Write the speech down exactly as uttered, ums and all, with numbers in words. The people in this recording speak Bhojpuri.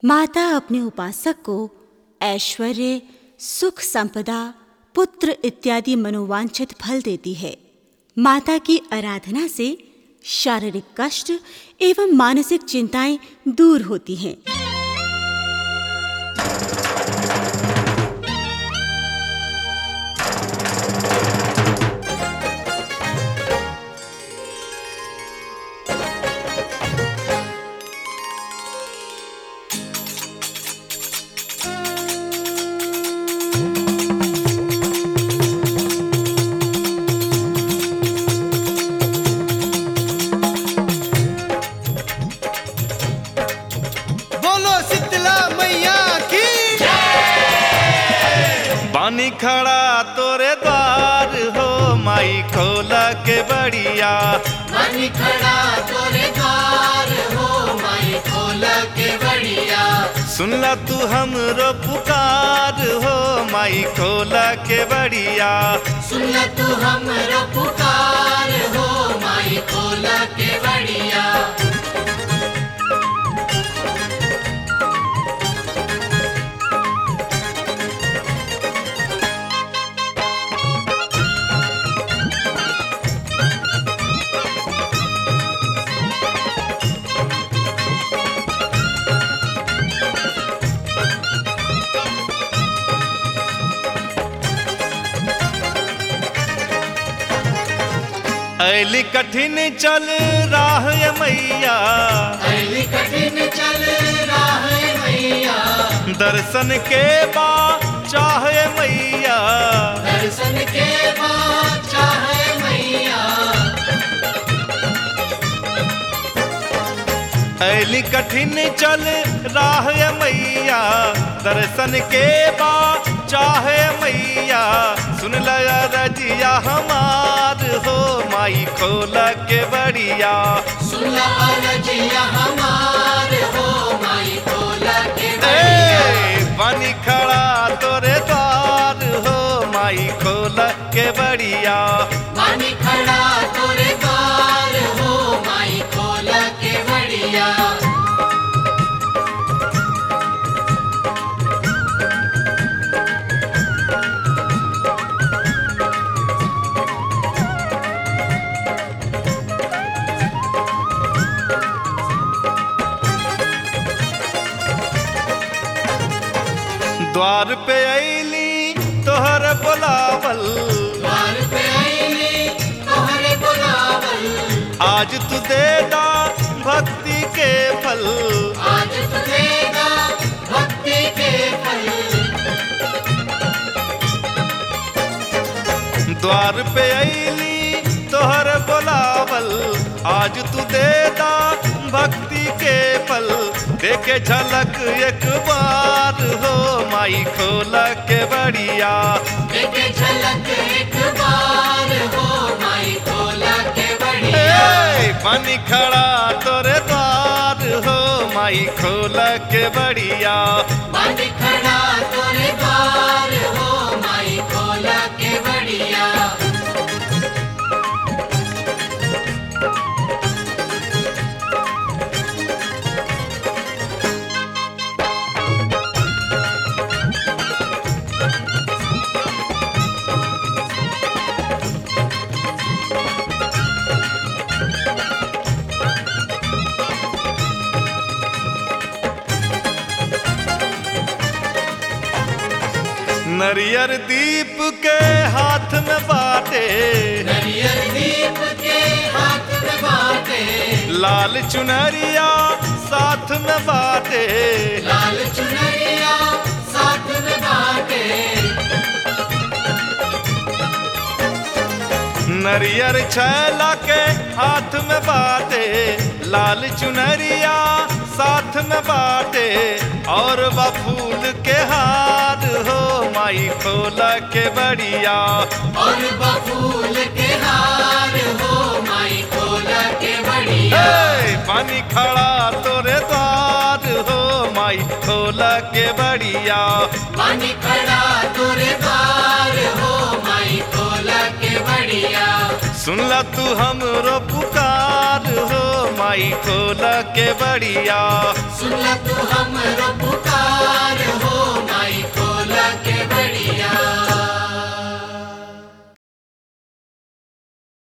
माता अपने उपासक को ऐश्वर्य, सुख, संपदा, पुत्र इत्यादि मनोवांछित फल देती है। माता की आराधना से शारीरिक कष्ट एवं मानसिक चिंताएं दूर होती हैं। बानी खड़ा तोरे द्वार हो माई खोला के बढ़िया। बानी खड़ा तोरे द्वार हो माई खोला के बढ़िया। सुनला तू हमरो पुकार हो माई खोला के बढ़िया। सुनला तू हमरो पुकार हो माई खोला के बढ़िया। ऐली कठिन चल राह ये मैया। ऐली कठिन चल राह ये मैया। दर्शन के बा चाहे मैया। दर्शन के बा चाहे मैया। ऐली कठिन चल राह ये मैया। दर्शन के बा चाहे मैया। सुन लया रजिया हमार हो माई खोला के बढ़िया। सुन ला रजिया हमार हो माई खोला के बढ़िया। बानी खड़ा तोरे द्वार हो माई खोला के बढ़िया। बानी खड़ा तोरे द्वार हो माई खोला के बढ़िया। द्वार पे ऐली तोहर बुलावल। द्वार पे ऐली तोहरे बुलावल। आज तू देदा भक्ति के फल। आज तू देदा भक्ति के फल। द्वार पे ऐली तोहर बुलावल। आज तू देदा भक्ति के फल। देखे झलक एक बार हो माई खोला के बढ़िया। देखे झलक एक बार हो माई खोला के बढ़िया। बानी खड़ा तोरे द्वार हो माई खोला के बढ़िया। बानी खड़ा तोरे द्वार हो माई खोला के बढ़िया। नरियर दीप के हाथ में बाटे। नरियर दीप के हाथ में बाटे। लाल चुनरिया साथ में बाटे। लाल चुनरिया साथ में बाटे। नरियर छैला के हाथ में बाटे। लाल चुनरिया साथ में बाटे। और बा फूल के हार हो माई खोला के बढ़िया। और बफूल के हार हो माई खोला के बढ़िया। पानी खड़ा तोरे द्वार हो माई खोला के बढ़िया। पानी खड़ा तोरे द्वार हो माई खोला के बढ़िया। सुनला तू हमरो पुकार हो माई खोला के बड़िया सुनला तू हमरो